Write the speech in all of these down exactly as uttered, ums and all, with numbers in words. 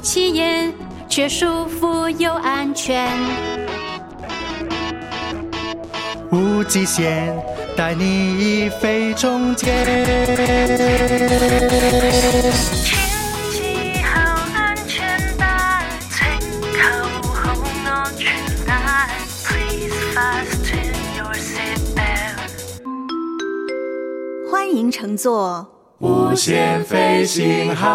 起眼，却舒服又安全。 无极限，带你飞中间。 请系好安全带，请扣好安全帶 Please fasten your seatbelt。 欢迎乘坐无限飞行号，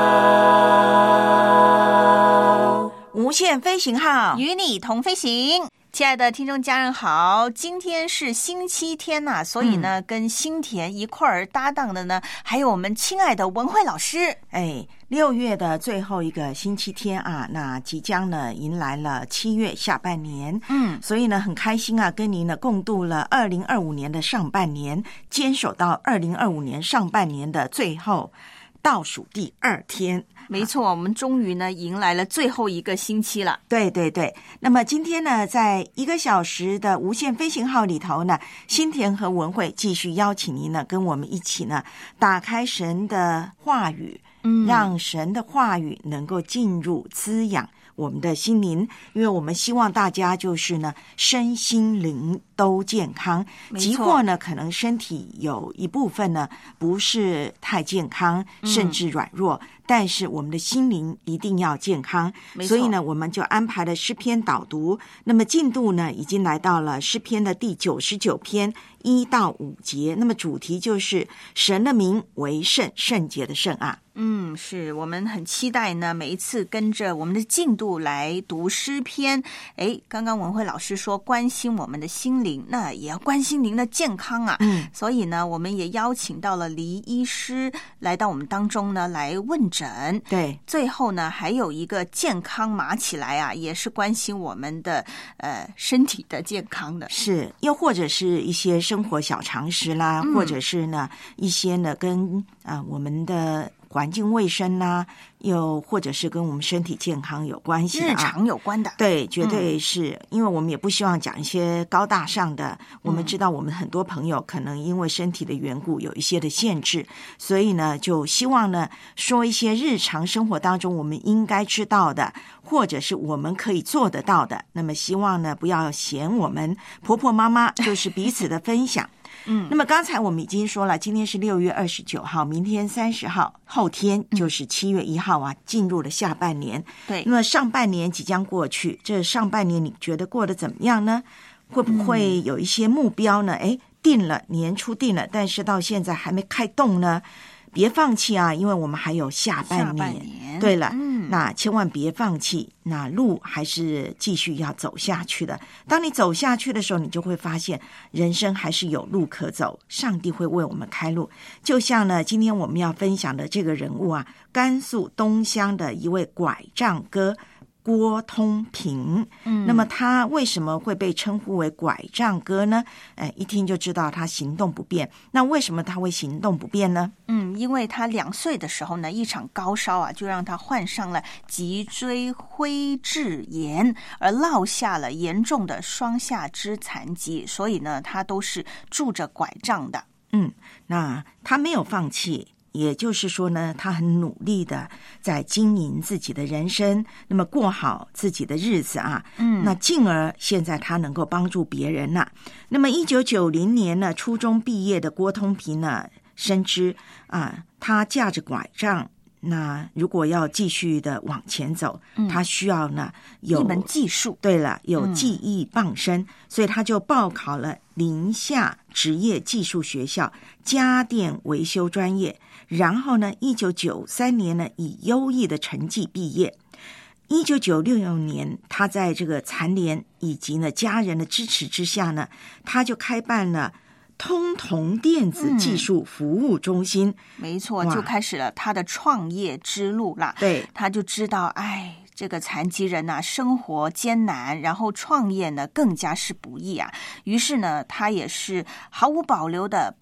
无限飞行号， 与你同飞行。亲爱的听众家人好，今天是星期天呐、啊，所以呢、嗯、跟新田一块儿搭档的呢还有我们亲爱的文慧老师。 哎，六月的最后一个星期天啊，那即将呢迎来了七月下半年，嗯，所以呢很开心啊，跟您呢共度了二零二五年的上半年，坚守到二零二五年上半年的最后倒数第二天。 没错，我们终于呢迎来了最后一个星期了。 对对对，那么今天呢，在一个小时的无限飞行号里头呢，新田和文慧继续邀请您呢，跟我们一起呢，打开神的话语，嗯，让神的话语能够进入滋养我们的心灵，因为我们希望大家就是呢，身心灵都健康。即或呢，可能身体有一部分呢不是太健康，甚至软弱。嗯，但是我们的心灵一定要健康，所以呢我们就安排了诗篇导读。那么进度呢已经来到了诗篇的第九十九篇一到五节，那么主题就是神的名为圣，圣洁的圣啊。 嗯，是我们很期待呢，每一次跟着我们的进度来读诗篇。诶，刚刚文慧老师说关心我们的心灵，那也要关心您的健康啊。嗯，所以呢我们也邀请到了黎医师来到我们当中呢来问诊。 对， 最后呢还有一个健康码起来啊，也是关心我们的呃身体的健康的。 是，又或者是一些生活小常识啦，嗯、或者是呢一些呢跟啊、呃、我们的环境卫生啦，又或者是跟我们身体健康有关系的、啊、 日常有关的。 对，绝对是、嗯、因为我们也不希望讲一些高大上的，我们知道我们很多朋友可能因为身体的缘故有一些的限制，所以呢就希望呢说一些日常生活当中我们应该知道的，或者是我们可以做得到的，那么希望呢不要嫌我们婆婆妈妈，就是彼此的分享。嗯，那么刚才我们已经说了，今天是六月二十九号，明天三十号，后天就是七月一号啊，进入了下半年。 对， 那么上半年即将过去，这上半年你觉得过得怎么样呢？会不会有一些目标呢？哎、嗯，定了，年初定了，但是到现在还没开动呢？别放弃啊，因为我们还有下半年。 下半年对了、嗯、那千万别放弃，那路还是继续要走下去的。当你走下去的时候，你就会发现人生还是有路可走，上帝会为我们开路。就像呢今天我们要分享的这个人物啊，甘肃东乡的一位拐杖哥郭通平，嗯，那么他为什么会被称呼为拐杖哥呢？哎，一听就知道他行动不便。那为什么他会行动不便呢？ 嗯，因为他两岁的时候呢，一场高烧啊，就让他患上了脊椎灰质炎，而落下了严重的双下肢残疾，所以呢，他都是拄着拐杖的。 嗯，那他没有放弃。也就是说呢，他很努力的在经营自己的人生，那么过好自己的日子啊，嗯，那进而现在他能够帮助别人呐、啊。那么一九九零年呢，初中毕业的郭通平呢，深知啊，他架着拐杖，那如果要继续的往前走，嗯、他需要呢有一门技术。 对了，有技艺傍身、嗯，所以他就报考了宁夏职业技术学校家电维修专业。然后呢一九九三年呢以优异的成绩毕业。一九九六年他在这个残联以及呢家人的支持之下呢，他就开办了通同电子技术服务中心、嗯、 没错，就开始了他的创业之路啦。 对， 他就知道哎，这个残疾人啊生活艰难，然后创业呢更加是不易啊。于是呢他也是毫无保留的把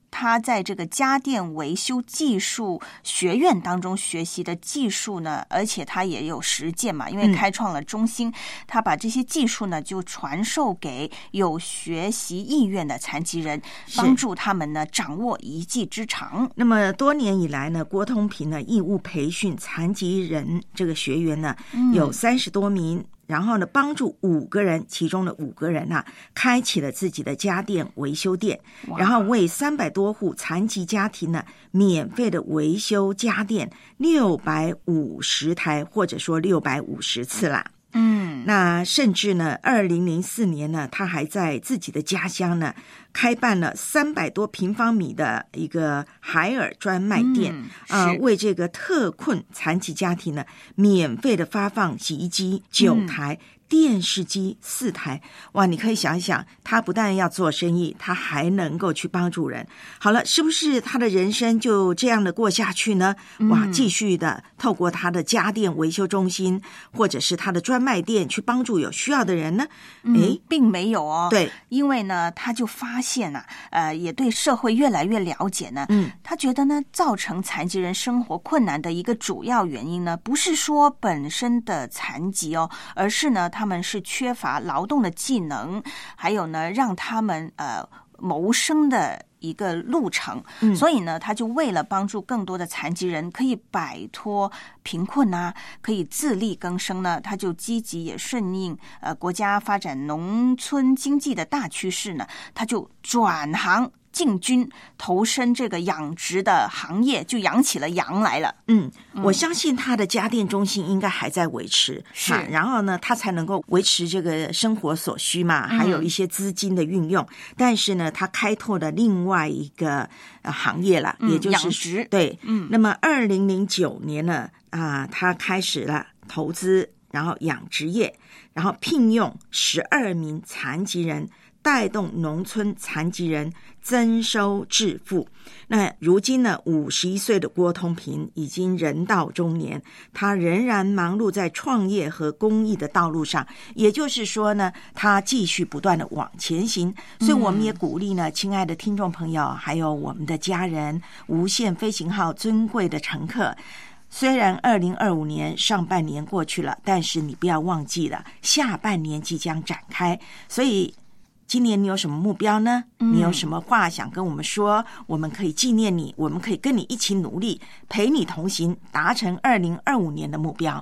他在这个家电维修技术学院当中学习的技术呢，而且他也有实践嘛，因为开创了中心，嗯、他把这些技术呢就传授给有学习意愿的残疾人，帮助他们呢掌握一技之长。 那么多年以来呢，郭通平呢义务培训残疾人这个学员呢、嗯、有三十多名。然后呢，帮助五个人，其中的五个人啊，开启了自己的家电维修店，然后为三百多户残疾家庭呢，免费的维修家电六百五十台，或者说六百五十次啦。嗯，那甚至呢，二零零四年呢，他还在自己的家乡呢，开办了三百多平方米的一个海尔专卖店，啊、嗯呃，为这个特困残疾家庭呢，免费的发放洗衣机九台。嗯电视机四台，哇！你可以想一想，他不但要做生意，他还能够去帮助人。好了，是不是他的人生就这样的过下去呢？哇！继续的透过他的家电维修中心，或者是他的专卖店，去帮助有需要的人呢？ 嗯，并没有哦。 对， 因为呢，他就发现啊，呃，也对社会越来越了解呢。嗯，他觉得呢，造成残疾人生活困难的一个主要原因呢，不是说本身的残疾哦，而是呢。他们是缺乏劳动的技能，还有呢，让他们呃谋生的一个路程。嗯、所以呢，他就为了帮助更多的残疾人可以摆脱贫困啊，可以自力更生呢，他就积极也顺应呃国家发展农村经济的大趋势呢，他就转行。进军投身这个养殖的行业，就养起了羊来了。 嗯，我相信他的家电中心应该还在维持，是、啊，然后呢，他才能够维持这个生活所需嘛，还有一些资金的运用。嗯、但是呢，他开拓了另外一个、呃、行业了， 嗯、 也就是养殖。 对，嗯，那么二零零九年呢，啊、呃，他开始了投资，然后养殖业，然后聘用十二名残疾人。带动农村残疾人增收致富。那如今呢，五十一岁的郭通平已经人到中年，他仍然忙碌在创业和公益的道路上，也就是说呢，他继续不断的往前行。所以我们也鼓励呢，亲爱的听众朋友，还有我们的家人，无限飞行号尊贵的乘客，虽然二零二五年上半年过去了，但是你不要忘记了，下半年即将展开。所以今年你有什么目标呢？你有什么话想跟我们说？我们可以纪念你，我们可以跟你一起努力，陪你同行，达成二零二五年的目标。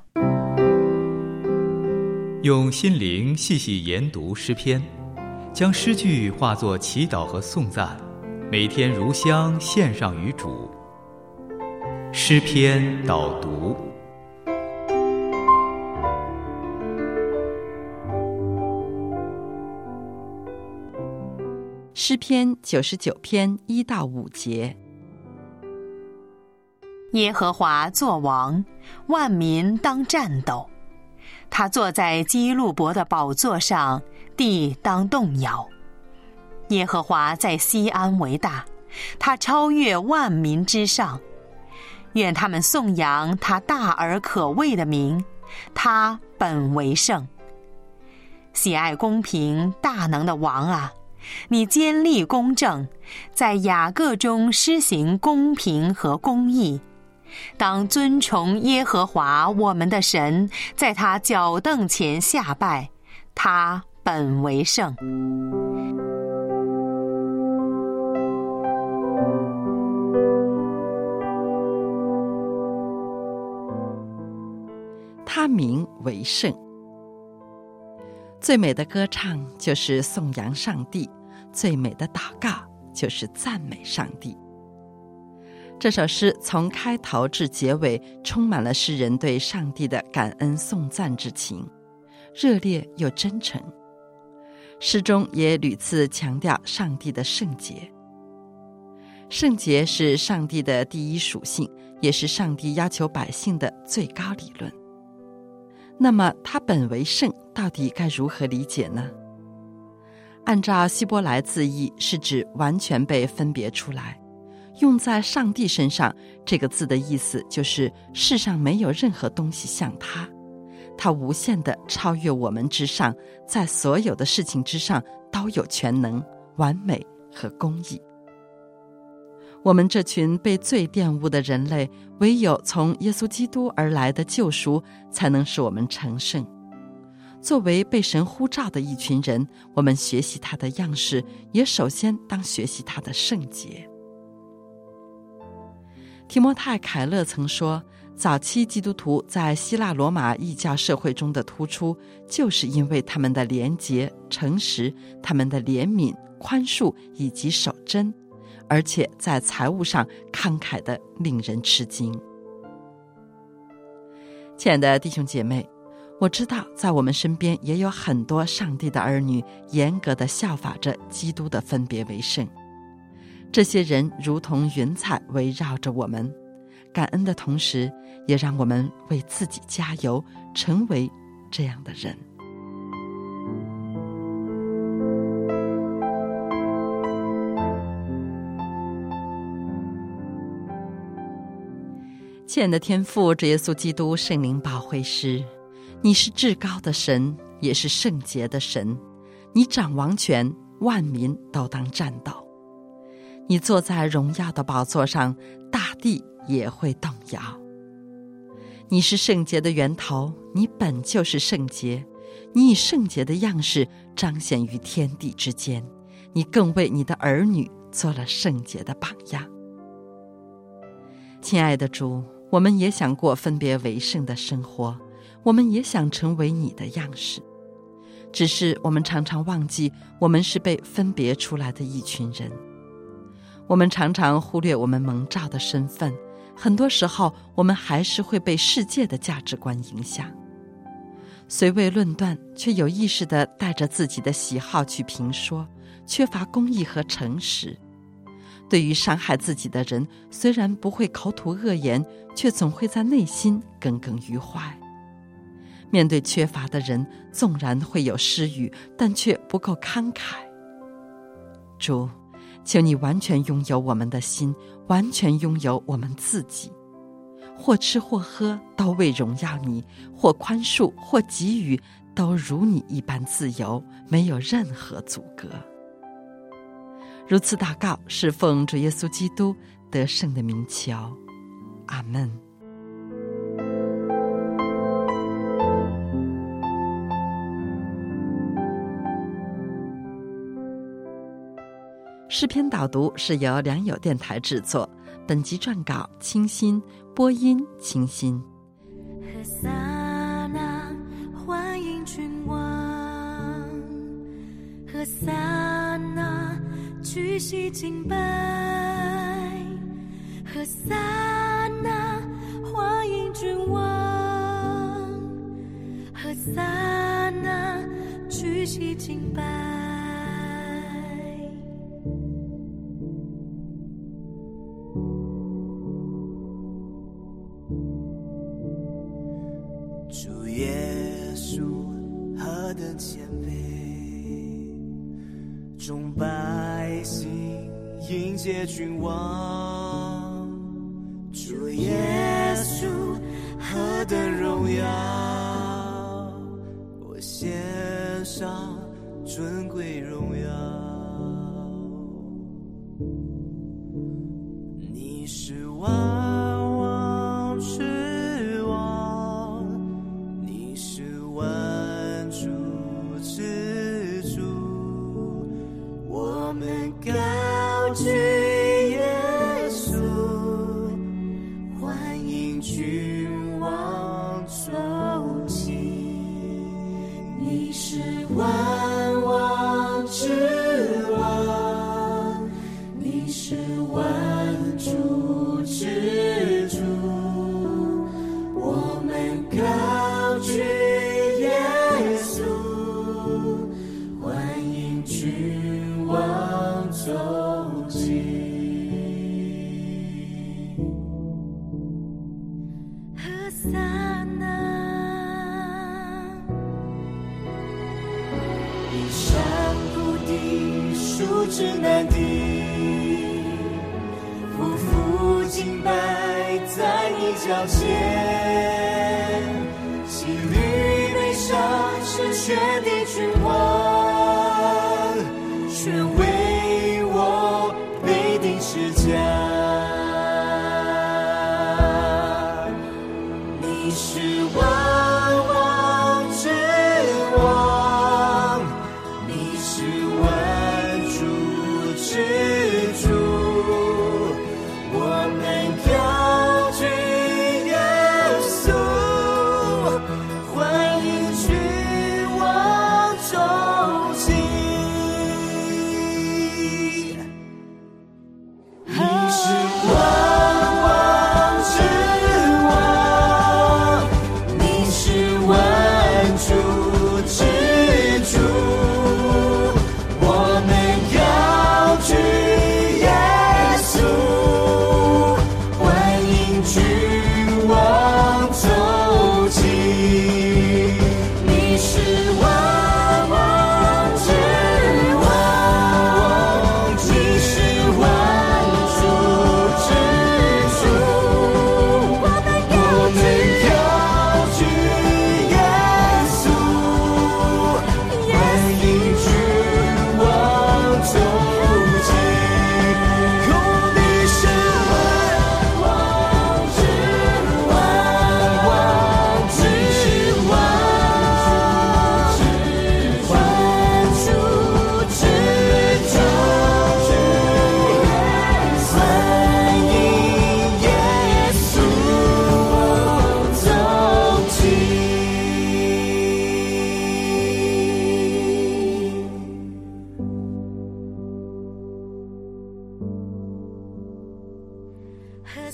用心灵细细研读诗篇，将诗句化作祈祷和颂赞，每天如香献上于主。诗篇导读。 诗篇九十九篇一到五节。 耶和华作王，万民当战斗。他坐在基路伯的宝座上，地当动摇。耶和华在西安为大，他超越万民之上。愿他们颂扬他大而可畏的名，他本为圣。喜爱公平大能的王啊，你坚立公正，在雅各中施行公平和公义。当尊崇耶和华我们的神，在他脚凳前下拜，他本为圣。 他名为圣。最美的歌唱就是颂扬上帝，最美的祷告就是赞美上帝。这首诗从开头至结尾充满了诗人对上帝的感恩颂赞之情，热烈又真诚。诗中也屡次强调上帝的圣洁。圣洁是上帝的第一属性，也是上帝要求百姓的最高理论。那么他本为圣到底该如何理解呢？按照希伯来字义，是指完全被分别出来。用在上帝身上，这个字的意思就是世上没有任何东西像他，他无限地超越我们之上，在所有的事情之上都有全能、完美和公义。 我们这群被罪玷污的人类，唯有从耶稣基督而来的救赎，才能使我们成圣。作为被神呼召的一群人，我们学习他的样式，也首先当学习他的圣洁。提摩太·凯勒曾说，早期基督徒在希腊罗马异教社会中的突出，就是因为他们的廉洁、诚实，他们的怜悯、宽恕以及守贞，而且在财务上慷慨得令人吃惊。亲爱的弟兄姐妹，我知道在我们身边也有很多上帝的儿女，严格地效法着基督的分别为圣。这些人如同云彩围绕着我们，感恩的同时，也让我们为自己加油，成为这样的人。亲爱的天父，主耶稣基督圣灵保惠师，你是至高的神，也是圣洁的神，你掌王权，万民都当战斗。你坐在荣耀的宝座上，大地也会动摇。你是圣洁的源头，你本就是圣洁，你以圣洁的样式彰显于天地之间，你更为你的儿女做了圣洁的榜样。亲爱的主，我们也想过分别为圣的生活，我们也想成为你的样式，只是我们常常忘记，我们是被分别出来的一群人。我们常常忽略我们蒙召的身份，很多时候我们还是会被世界的价值观影响，虽未论断，却有意识地带着自己的喜好去评说，缺乏公义和诚实。对于伤害自己的人，虽然不会口吐恶言，却总会在内心耿耿于怀。面对缺乏的人，纵然会有施予，但却不够慷慨。主，求你完全拥有我们的心，完全拥有我们自己，或吃或喝都为荣耀你，或宽恕或给予都如你一般自由，没有任何阻隔。如此祷告，是奉主耶稣基督得胜的名求，阿们。诗篇导读是由良友电台制作，本集撰稿清新，播音清新。 和撒那欢迎君王，和撒那屈膝敬拜，和撒那欢迎君王，和撒那屈膝敬拜。 主耶稣何等谦卑，众百姓迎接君王。主耶稣何等荣耀，我献上尊贵荣耀。你是万王之王，你是万主之主，我们高举耶稣，欢迎君王走进。你是万王之王，你是万主之主，我们高举耶稣，欢迎君王走进。 和撒那一山不低，树枝难敌，匍匐敬拜在你脚前，骑驴背上是全地君王，全为我被钉十架。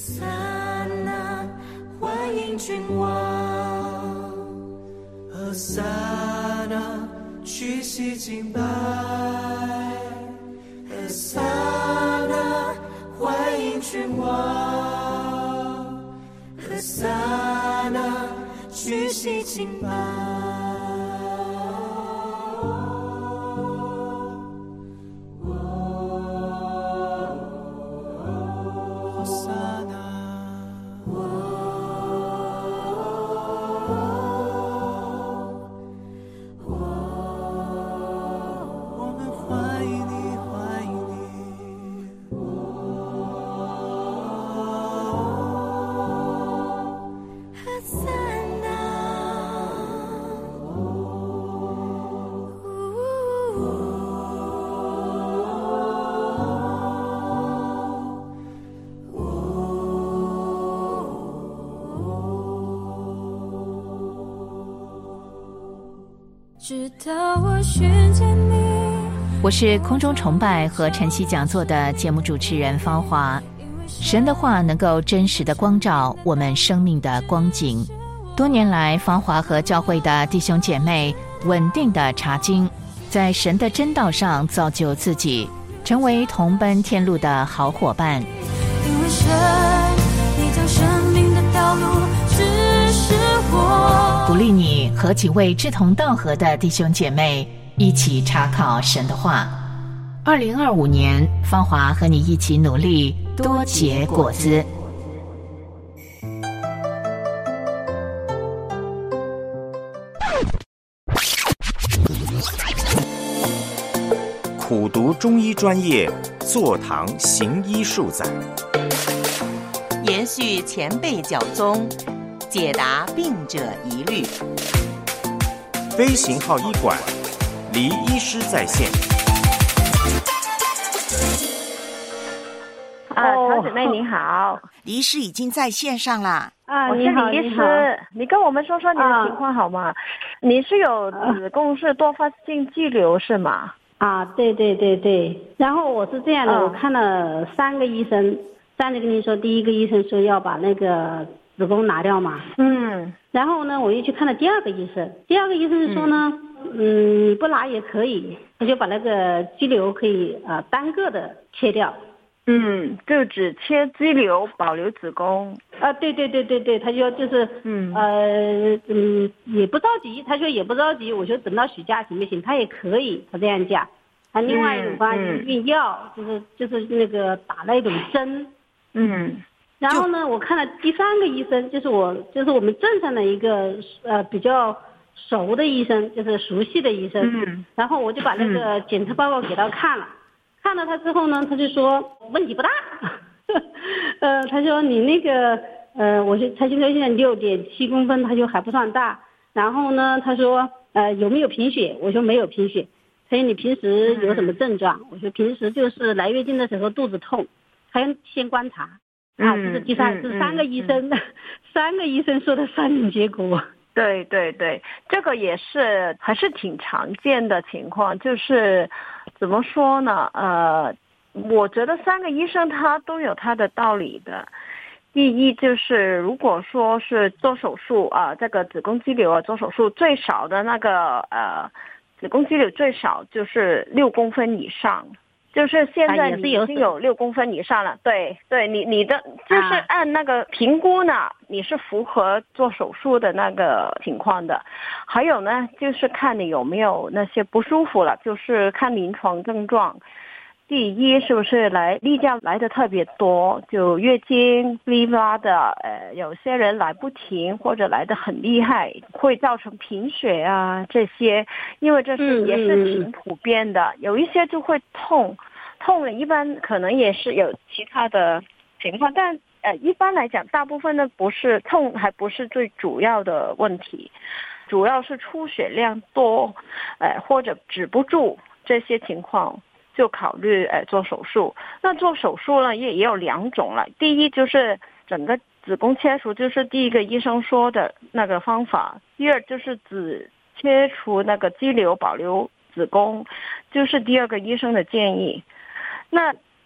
撒那，欢迎君王。 和撒那，屈膝敬拜。和撒那，欢迎君王。和撒那，屈膝敬拜。 直到我寻见你。 我是空中崇拜和晨曦讲座的节目主持人芳华。神的话能够真实的光照我们生命的光景。多年来，芳华和教会的弟兄姐妹稳定的查经，在神的真道上造就自己，成为同奔天路的好伙伴。 因为神，你将生命的道路指示我， 鼓励你和几位志同道合的弟兄姐妹一起查考神的话。二零二五年，芳华和你一起努力，多结果子。 苦读中医专业，坐堂行医数载， 延续前辈教宗，解答病者疑虑。 飞行号医馆，黎医师在线。 啊，曹姊妹你好， 黎医师已经在线上啦。 啊，我是李医师，你跟我们说说你的情况好吗？啊、你是有子宫是多发性肌瘤是吗？ 啊，对对对对，然后我是这样的，嗯、我看了三个医生，上次跟你说，第一个医生说要把那个子宫拿掉嘛， 嗯， 然后呢，我又去看了第二个医生，第二个医生说呢，嗯，你不拿也可以，他就把那个肌瘤可以呃单个的切掉。 嗯，就只切肌瘤，保留子宫。 啊，对对对对对，他说就是，嗯，呃，嗯，也不着急，他说也不着急，我说等到暑假行不行？他也可以，他这样讲。他另外一种方法就是用药，就是就是那个打那种针。 嗯。 然后呢，我看了第三个医生，就是我就是我们镇上的一个呃比较熟的医生，就是熟悉的医生。 嗯。 然后我就把那个检测报告给他看了。看了他之后呢，他就说问题不大，呃，他说你那个，呃，我说他就说现在六点七公分，他就还不算大。然后呢，他说，呃，有没有贫血？我说没有贫血。他说你平时有什么症状？嗯、我说平时就是来月经的时候肚子痛，还要先观察。啊，这是第三，这、嗯、是三个医生，嗯、三个医生说的三种结果。 对对对，这个也是还是挺常见的情况，就是怎么说呢？呃，我觉得三个医生他都有他的道理的。第一就是如果说是做手术啊、呃，这个子宫肌瘤啊做手术最少的那个呃子宫肌瘤最少就是六公分以上。就是现在你已经有六公分以上了，对对，你你的就是按那个评估呢，你是符合做手术的那个情况的。还有呢，就是看你有没有那些不舒服了，就是看临床症状。第一，是不是来例假来的特别多，就月经哩啦的，呃，有些人来不停或者来的很厉害，会造成贫血啊这些，因为这是也是挺普遍的。嗯嗯、有一些就会痛，痛了一般可能也是有其他的情况，但呃一般来讲，大部分的不是痛，还不是最主要的问题，主要是出血量多，呃或者止不住这些情况。就考虑呃做手术。那做手术呢也也有两种了，第一就是整个子宫切除，就是第一个医生说的那个方法，第二就是只切除那个肌瘤保留子宫，就是第二个医生的建议。那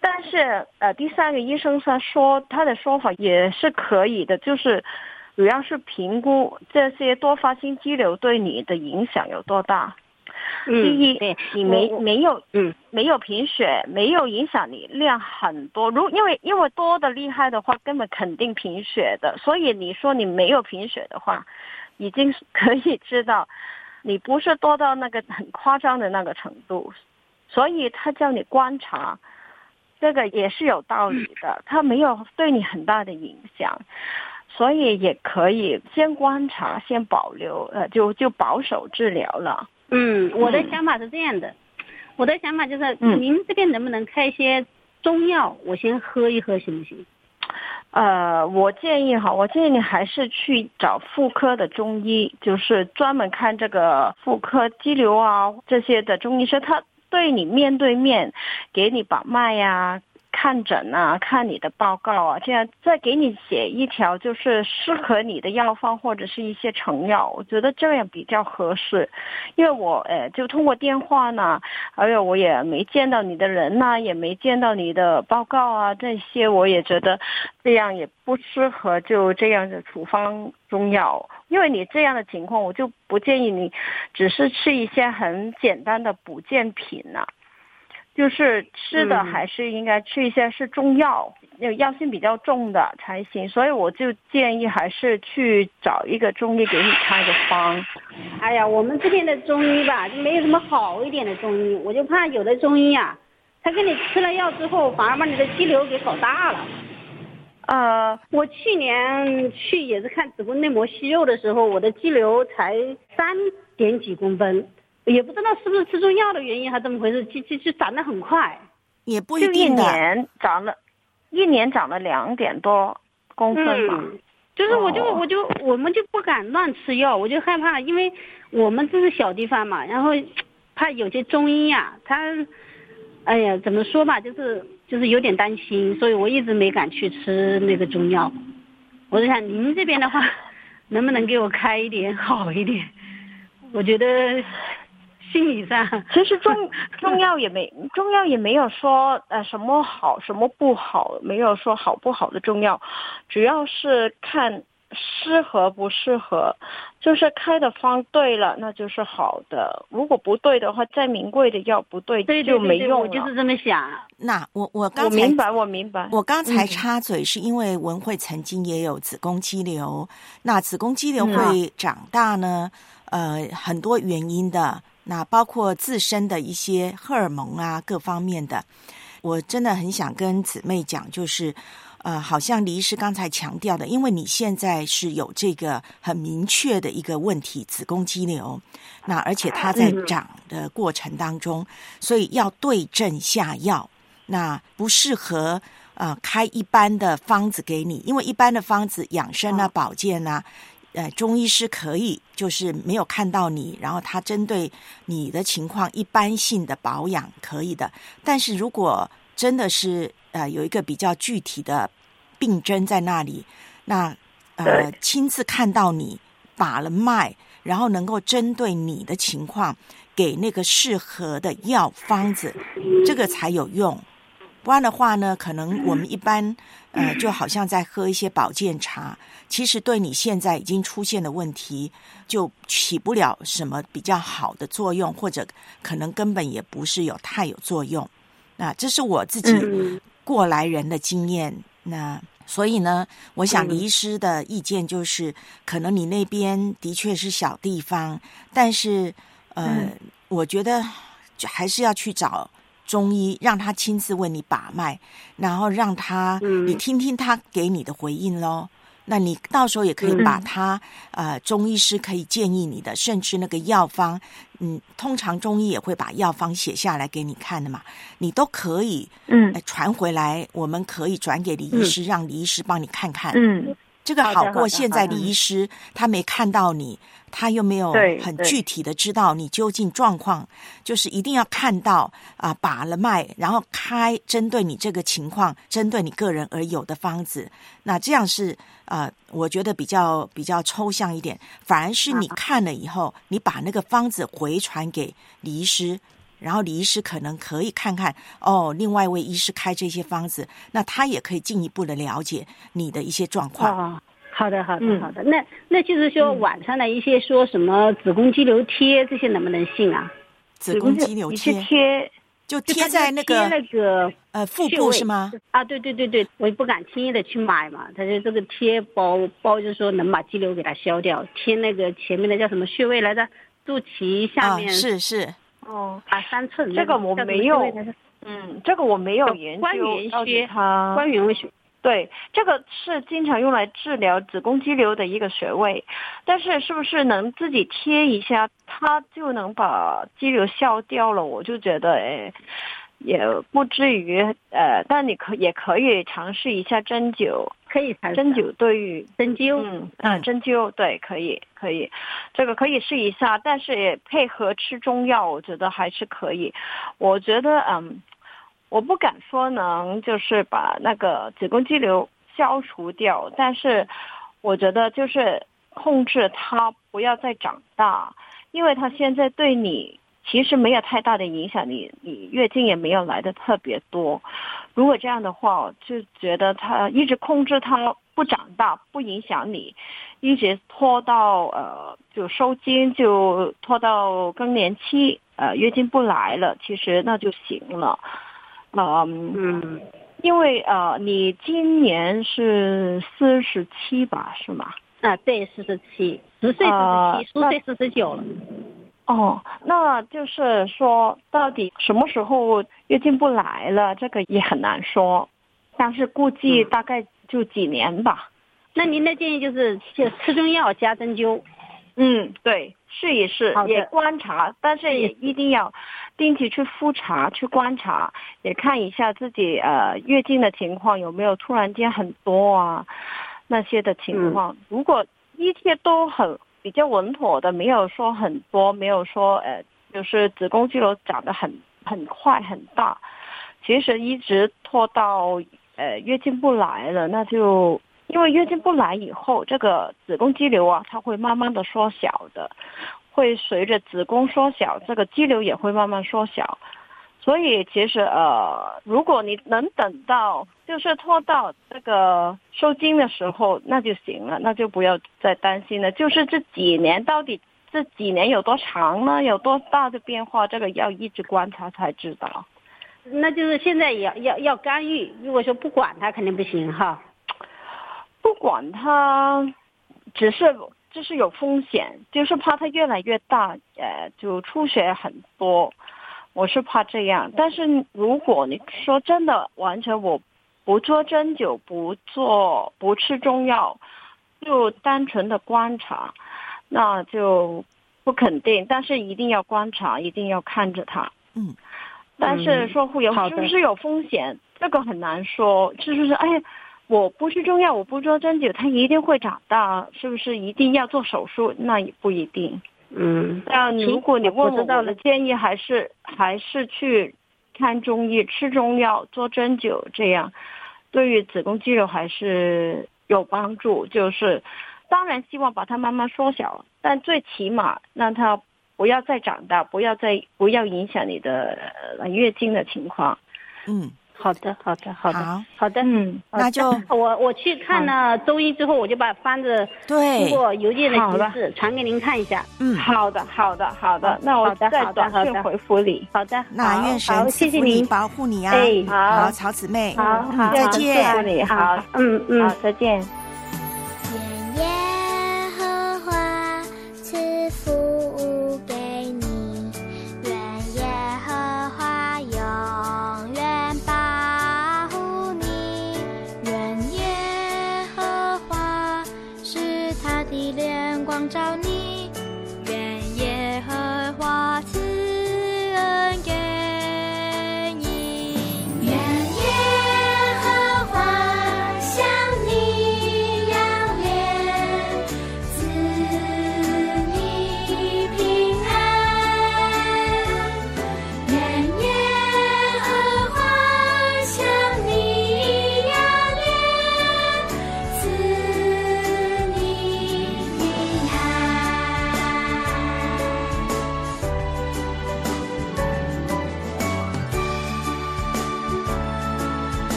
但是呃，第三个医生他说他的说法也是可以的，就是主要是评估这些多发性肌瘤对你的影响有多大。 嗯、 第一， 对你没没有嗯没有贫血，没有影响你量很多。如因为因为多的厉害的话，根本肯定贫血的。所以你说你没有贫血的话，已经可以知道你不是多到那个很夸张的那个程度。所以他叫你观察，这个也是有道理的，他没有对你很大的影响。所以也可以先观察，先保留，呃，就就保守治疗了。 嗯，我的想法是这样的，嗯、我的想法就是，嗯、您这边能不能开一些中药，我先喝一喝，行不行？ 呃，我建议哈，我建议你还是去找妇科的中医，就是专门看这个妇科肌瘤啊这些的中医师，他对你面对面给你把脉呀、看诊啊，看你的报告啊，这样再给你写一条就是适合你的药方或者是一些成药，我觉得这样比较合适。因为我呃就通过电话呢，还有我也没见到你的人呢，也没见到你的报告啊，这些我也觉得这样也不适合就这样的处方中药。因为你这样的情况，我就不建议你只是吃一些很简单的保健品啊，就是吃的还是应该吃一些是中药，嗯、药性比较重的才行。所以我就建议还是去找一个中医给你开个方。 哎呀，我们这边的中医吧，就没有什么好一点的中医，我就怕有的中医啊，他给你吃了药之后，反而把你的肌瘤给搞大了。呃，我去年去也是看子宫内膜息肉的时候，我的肌瘤才三点几公分。也不知道是不是吃中药的原因还这么回事，就就就长得很快， 也不一定的。 就一年长了，一年长了两点多公分吧。 嗯、就是我就、哦、我就我们就不敢乱吃药，我就害怕，因为我们这是小地方嘛，然后怕有些中医呀、啊，他，哎呀，怎么说吧，就是就是有点担心，所以我一直没敢去吃那个中药。我就想您这边的话，能不能给我开一点好一点？我觉得。心理上， 其实中中药也没中药也没有说呃什么好什么不好，没有说好不好的中药，主要是看适合不适合，就是开的方对了那就是好的，如果不对的话，再名贵的药不对就没用了。 我就是这么想。 那我我刚才我明白我明白， 我刚才插嘴是因为文慧曾经也有子宫肌瘤，那子宫肌瘤会长大呢，嗯、呃很多原因的。那包括自身的一些荷尔蒙啊，各方面的，我真的很想跟姊妹讲，就是呃，好像李医师刚才强调的，因为你现在是有这个很明确的一个问题，子宫肌瘤，那而且它在长的过程当中，所以要对症下药，那不适合呃开一般的方子给你，因为一般的方子养生啊、保健啊。呃，中医师可以就是没有看到你，然后他针对你的情况一般性的保养可以的，但是如果真的是呃有一个比较具体的病症在那里，那呃亲自看到你把了脉，然后能够针对你的情况给那个适合的药方子，这个才有用。不然的话呢，可能我们一般呃就好像在喝一些保健茶，其实对你现在已经出现的问题就起不了什么比较好的作用，或者可能根本也不是有太有作用。那这是我自己过来人的经验。那所以呢，我想李医师的意见就是，可能你那边的确是小地方，但是呃，我觉得就还是要去找中医，让他亲自为你把脉，然后让他、嗯、你听听他给你的回应咯。那你到时候也可以把他、嗯、呃中医师可以建议你的，甚至那个药方，嗯，通常中医也会把药方写下来给你看的嘛，你都可以嗯、呃、传回来，我们可以转给李医师、嗯、让李医师帮你看看。嗯，这个好过现在李医师他没看到你，他又没有很具体的知道你究竟状况，就是一定要看到啊、呃、把了脉，然后开针对你这个情况，针对你个人而有的方子。那这样是呃我觉得比较比较抽象一点，反而是你看了以后，你把那个方子回传给李医师， 然后李医师可能可以看看哦，另外一位医师开这些方子，那他也可以进一步的了解你的一些状况。 哦，好的，好的，好的。那那就是说，网上的一些说什么子宫肌瘤贴，这些能不能信啊？ 子宫肌瘤贴贴就贴在那个那个呃腹部是吗？ 啊，对对对对，我也不敢轻易的去买嘛。他就这个贴包包，就是说能把肌瘤给它消掉，贴那个前面的叫什么穴位来着？肚脐下面、 啊、是是哦， 啊三寸。 这个我没有，嗯，这个我没有研究。 关元穴， 它关元穴。 对，这个是经常用来治疗子宫肌瘤的一个穴位，但是是不是能自己贴一下，它就能把肌瘤消掉了？我就觉得，哎，也不至于，呃，但你可也可以尝试一下针灸， 可以尝试针灸对于针灸， 嗯嗯、呃，针灸对，可以可以，这个可以试一下，但是也配合吃中药，我觉得还是可以。我觉得，嗯。我不敢说能就是把那个子宫肌瘤消除掉，但是我觉得就是控制它不要再长大，因为它现在对你其实没有太大的影响，你你月经也没有来的特别多。如果这样的话，我就觉得它一直控制它不长大，不影响你，一直拖到呃就收经，就拖到更年期，呃月经不来了，其实那就行了。嗯嗯，因为呃，你今年是四十七吧，是吗？ 啊，对，四十七，十岁四十七，十岁四十九了。 哦，那就是说，到底什么时候月经不来了，这个也很难说，但是估计大概就几年吧。 嗯、那您的建议就是就吃中药加针灸。 嗯，对，试一试，也观察，但是也一定要定期去复查，去观察，也看一下自己呃月经的情况有没有突然间很多啊那些的情况。嗯、如果一切都很比较稳妥的，没有说很多，没有说呃就是子宫肌瘤长得很很快很大，其实一直拖到呃月经不来了，那就。因为月经不来以后，这个子宫肌瘤啊，它会慢慢的缩小的，会随着子宫缩小，这个肌瘤也会慢慢缩小。所以其实呃，如果你能等到就是拖到这个收经的时候，那就行了，那就不要再担心了。就是这几年到底这几年有多长呢？有多大的变化？这个要一直观察才知道。 那就是现在也要要要干预，如果说不管它肯定不行哈。 不管它，只是就是有风险，就是怕它越来越大，呃，就出血很多，我是怕这样。但是如果你说真的完全我不做针灸，不做不吃中药，就单纯的观察，那就不肯定，但是一定要观察，一定要看着它。 嗯， 但是说会有是不是有风险，这个很难说，是不是？哎。我不吃中药，我不做针灸，它一定会长大，是不是一定要做手术？那也不一定。 嗯， 但如果你问我的建议，还是还是去看中医、吃中药、做针灸，这样对于子宫肌瘤还是有帮助。就是当然希望把它慢慢缩小，但最起码让它不要再长大，不要再不要影响你的月经的情况。 嗯。 好的，好的，好的， 好， 好的， 嗯， 那就我我去看了中医之后，我就把方子对通过邮件的形式传给您看一下。 嗯，好的，好的，好的，那我在短信回复你。 好的， 那愿神谢谢您保护你啊！ 哎， 好，好，曹姊妹， 好，好， 再见， 祝福你，好， 嗯嗯， 好，再见。 愿耶和华赐福给你，愿耶和华永远保护你，愿耶和华使他的脸光照你，愿耶和华赐恩给你，愿耶和华向你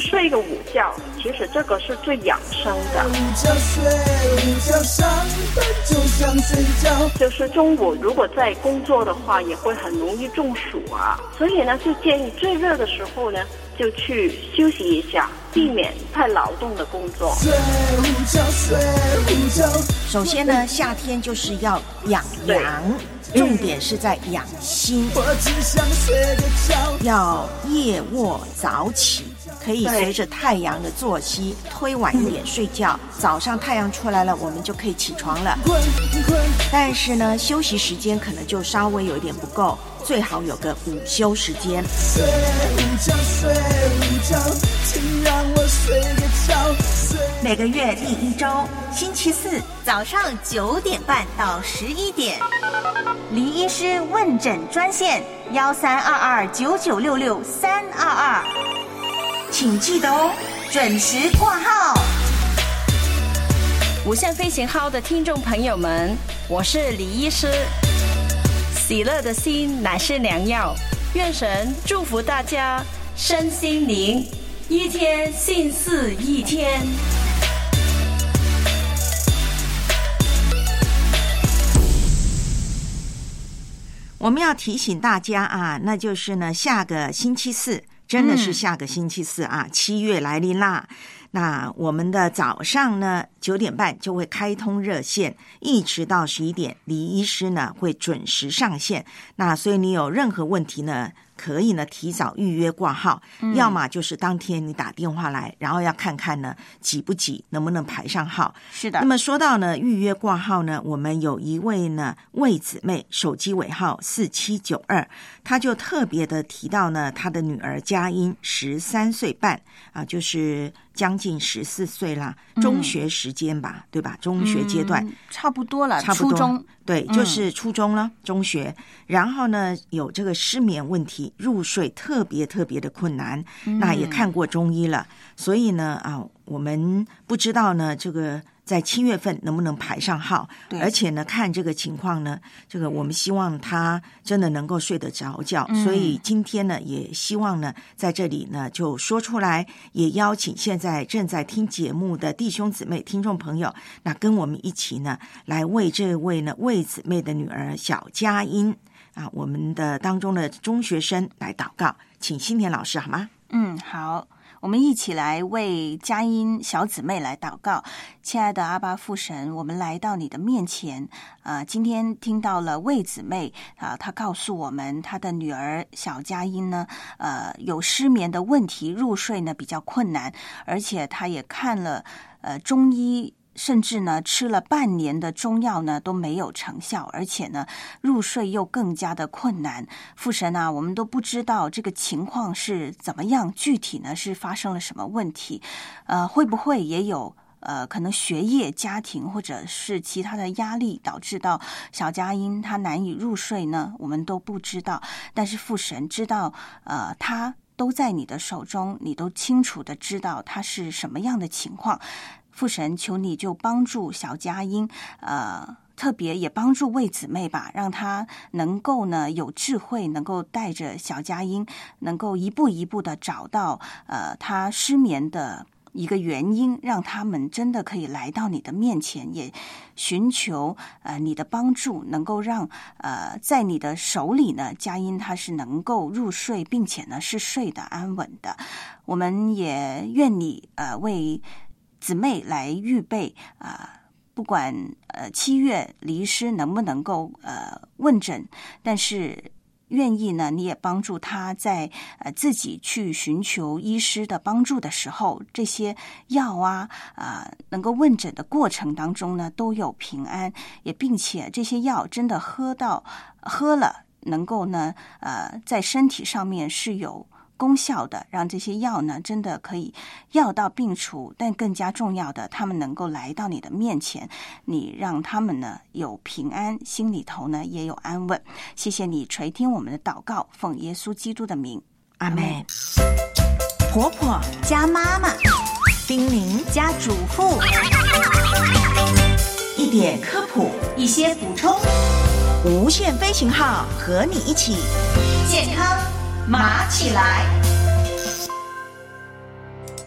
睡个午觉，其实这个是最养生的。 午觉睡，午觉上班就像睡觉。 就是中午如果在工作的话，也会很容易中暑啊，所以呢，就建议最热的时候呢，就去休息一下，避免太劳动的工作。 睡午觉，睡午觉。 首先呢，夏天就是要养阳，重点是在养心。 我只想睡个觉。 要夜卧早起，可以随着太阳的作息推晚一点睡觉，早上太阳出来了，我们就可以起床了。但是呢，休息时间可能就稍微有一点不够，最好有个午休时间。 睡午觉，睡午觉，请让我睡个觉。 每个月第一周星期四早上九点半到十一点，黎医师问诊专线幺三二二九九六六三二二，请记得哦，准时挂号。 无限飞行号的听众朋友们，我是李医师。喜乐的心乃是良药，愿神祝福大家身心灵一天幸似一天。 我们要提醒大家啊，那就是呢，下个星期四，真的是下个星期四啊，七、嗯、月来临啦。那我们的早上呢九点半就会开通热线，一直到十一点，李医师呢会准时上线。那所以你有任何问题呢，可以呢提早预约挂号，嗯、要么就是当天你打电话来，然后要看看呢挤不挤，能不能排上号。 是的。 那么说到呢预约挂号呢，我们有一位呢魏姊妹，手机尾号四七九二，她就特别的提到呢，她的女儿佳音十三岁半啊，就是将近十四岁啦，中学时间吧，嗯、对吧？中学阶段、 嗯、差不多了， 差不多初中对，就是初中了，嗯、中学。然后呢，有这个失眠问题，入睡特别特别的困难。嗯、那也看过中医了，所以呢，啊，我们不知道呢，这个在七月份能不能排上号？而且呢，看这个情况呢，这个我们希望他真的能够睡得着觉。嗯、所以今天呢，也希望呢，在这里呢就说出来，也邀请现在正在听节目的弟兄姊妹、听众朋友，那跟我们一起呢，来为这位呢魏姊妹的女儿小佳音啊，我们的当中的中学生来祷告，请新田老师好吗？ 嗯，好。我们一起来为佳音小姊妹来祷告。亲爱的阿爸父神，我们来到你的面前，呃，今天听到了魏姊妹啊、呃，她告诉我们她的女儿小佳音呢，呃，有失眠的问题，入睡呢比较困难，而且她也看了呃中医。甚至呢，吃了半年的中药呢都没有成效，而且呢，入睡又更加的困难。父神啊，我们都不知道这个情况是怎么样，具体呢是发生了什么问题，呃，会不会也有呃可能学业、家庭或者是其他的压力导致到小佳音她难以入睡呢？我们都不知道，但是父神知道，呃，他都在你的手中，你都清楚的知道他是什么样的情况。父神，求你就帮助小佳音，呃，特别也帮助魏姊妹吧，让她能够呢有智慧，能够带着小佳音，能够一步一步的找到呃她失眠的一个原因，让他们真的可以来到你的面前，也寻求呃你的帮助，能够让呃在你的手里呢，佳音她是能够入睡，并且呢是睡得安稳的。我们也愿你呃为姊妹来预备啊、呃，不管呃七月黎师能不能够呃问诊，但是愿意呢，你也帮助他在呃自己去寻求医师的帮助的时候，这些药啊啊、呃、能够问诊的过程当中呢，都有平安，也并且这些药真的喝到喝了，能够呢呃在身体上面是有功效的，让这些药呢真的可以药到病除，但更加重要的，他们能够来到你的面前，你让他们呢有平安，心里头呢也有安稳。谢谢你垂听我们的祷告，奉耶稣基督的名， 阿们。婆婆加妈妈， 叮咛加嘱咐， 一点科普， 一些补充， 无限飞行号和你一起健康麻起来。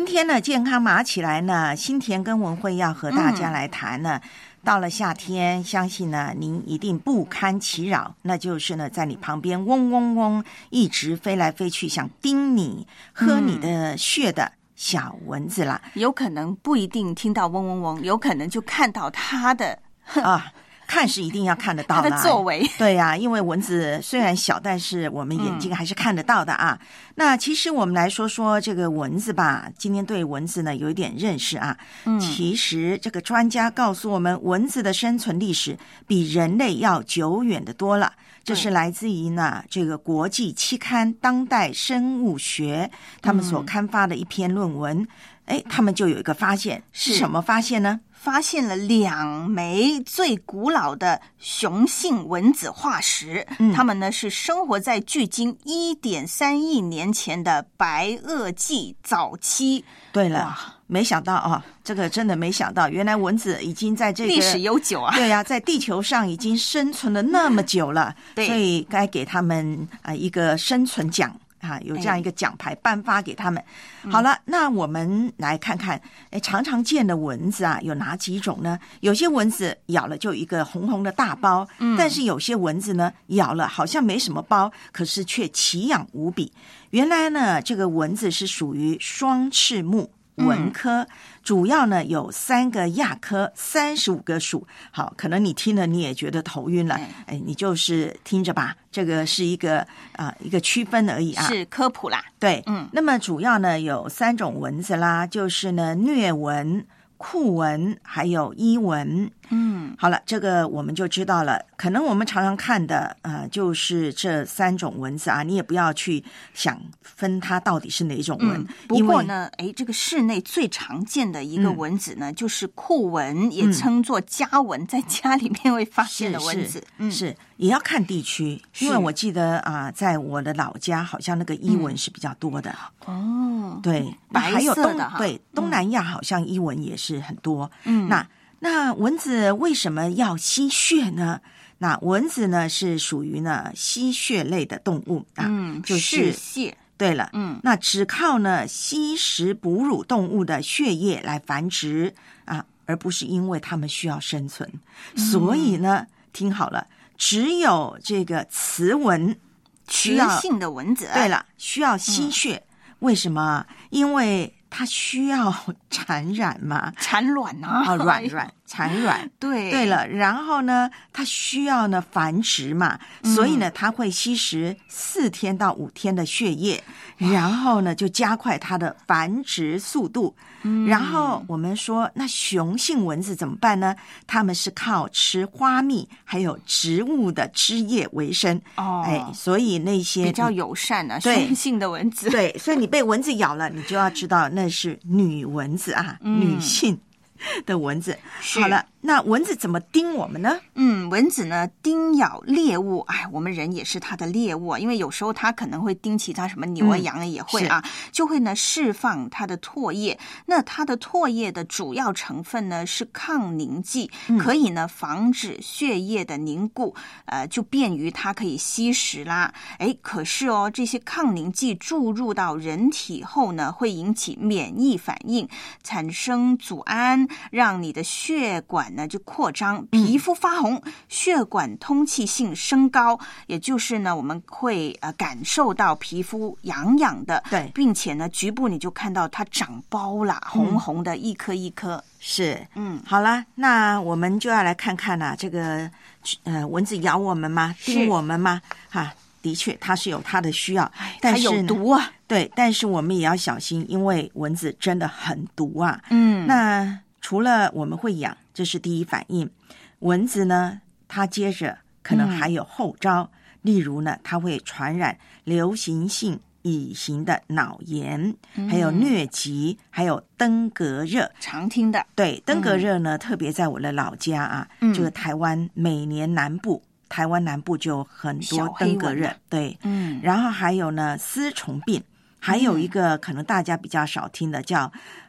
今天呢，健康码起来呢，新田跟文慧要和大家来谈呢。嗯，到了夏天，相信呢您一定不堪其扰，那就是呢在你旁边嗡嗡嗡一直飞来飞去，想叮你喝你的血的小蚊子啦。 有可能不一定听到嗡嗡嗡，有可能就看到它的啊。看是一定要看得到的，它的作为。 对呀、啊，因为蚊子虽然小，但是我们眼睛还是看得到的啊。嗯、那其实我们来说说这个蚊子吧，今天对蚊子呢有一点认识啊。嗯，其实这个专家告诉我们，蚊子的生存历史比人类要久远的多了。这是来自于呢这个国际期刊《当代生物学》他们所刊发的一篇论文。哎、嗯，他们就有一个发现，是什么发现呢？ 发现了两枚最古老的雄性蚊子化石，嗯，它们呢是生活在距今 一点三亿年前的白垩纪早期。 对了，没想到啊，这个真的没想到，原来蚊子已经在这个历史悠久啊。 对呀、啊，在地球上已经生存了那么久了， 对， 所以该给他们啊一个生存奖。啊，有这样一个奖牌颁发给他们。哎、好了，那我们来看看，哎，常常见的蚊子啊，有哪几种呢？有些蚊子咬了就有一个红红的大包，嗯，但是有些蚊子呢，咬了好像没什么包，可是却奇痒无比。原来呢，这个蚊子是属于双翅目蚊科，嗯、主要呢有三个亚科，三十五个属。好，可能你听了你也觉得头晕了，哎，哎你就是听着吧，这个是一个啊、呃、一个区分而已啊， 是科普啦。 对，嗯，那么主要呢有三种蚊子啦，就是呢疟蚊、库蚊还有伊蚊。嗯，好了，这个我们就知道了。可能我们常常看的呃，就是这三种蚊子啊，你也不要去想分它到底是哪种蚊。 嗯、不过呢，哎，这个室内最常见的一个蚊子呢，嗯、就是库蚊，也称作家蚊，嗯、在家里面会发现的蚊子。 是是嗯，是也要看地区，因为我记得啊、呃，在我的老家好像那个伊蚊是比较多的。 哦、嗯， 对， 白色的哈，对，东南亚好像伊蚊也是很多。嗯，那。那蚊子为什么要吸血呢？那蚊子呢是属于呢吸血类的动物啊， 嗯， 就是血。 对了，嗯，那只靠呢吸食哺乳动物的血液来繁殖啊，而不是因为它们需要生存。嗯、所以呢，听好了，只有这个雌蚊雌性的蚊子， 对了，需要吸血。嗯、为什么？因为它需要产卵嘛， 产卵啊， 哦，卵卵产卵， 对对了，然后呢，它需要呢繁殖嘛，嗯、所以呢，它会吸食四天到五天的血液，然后呢，就加快它的繁殖速度。嗯、然后我们说，那雄性蚊子怎么办呢？它们是靠吃花蜜还有植物的汁液为生。哦，哎，所以那些比较友善啊，雄性的蚊子。 对，所以你被蚊子咬了，你就要知道那是女蚊子啊，嗯、女性的蚊子。好了，那蚊子怎么叮我们呢？ 嗯，蚊子呢叮咬猎物，哎，我们人也是它的猎物啊，因为有时候它可能会叮其他什么牛啊、羊啊也会啊，嗯、就会呢释放它的唾液。那它的唾液的主要成分呢是抗凝剂，嗯、可以呢防止血液的凝固，呃，就便于它可以吸食啦。哎，可是哦，这些抗凝剂注入到人体后呢，会引起免疫反应，产生组胺，让你的血管呢就扩张，皮肤发红，嗯、血管通气性升高，也就是呢我们会呃感受到皮肤痒痒的， 对， 并且呢局部你就看到它长包啦，红红的一颗一颗。 是，嗯，好了，那我们就要来看看啦、啊，这个呃蚊子咬我们吗？叮我们吗？哈，的确它是有它的需要，但是它有毒啊。 对，但是我们也要小心，因为蚊子真的很毒啊。 嗯， 那除了我们会痒，这是第一反应，蚊子呢，它接着可能还有后招，嗯、例如呢，它会传染流行性乙型的脑炎，嗯、还有疟疾，还有登革热， 常听的。 对，登革热呢，嗯、特别在我的老家啊，嗯、这个台湾每年南部。台湾南部就很多登革热，对，嗯，然后还有呢丝虫病，还有一个可能大家比较少听的叫